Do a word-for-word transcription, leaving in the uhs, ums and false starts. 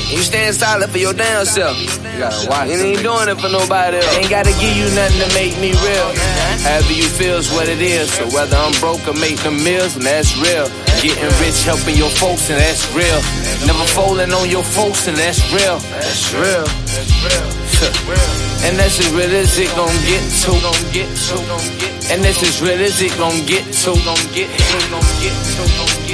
You stand solid for your damn self. You gotta watch. You ain't doing it for nobody else. Ain't gotta give you nothing to make me real. However you feel's what it is. So whether I'm broke or make the meals, and that's real. Getting rich, helping your folks, and that's real. Never folding on your folks, and that's real. That's real. And that's as real as it gon' get to. And that's as real as it gon' get to. Gon' get to. Gon' get to.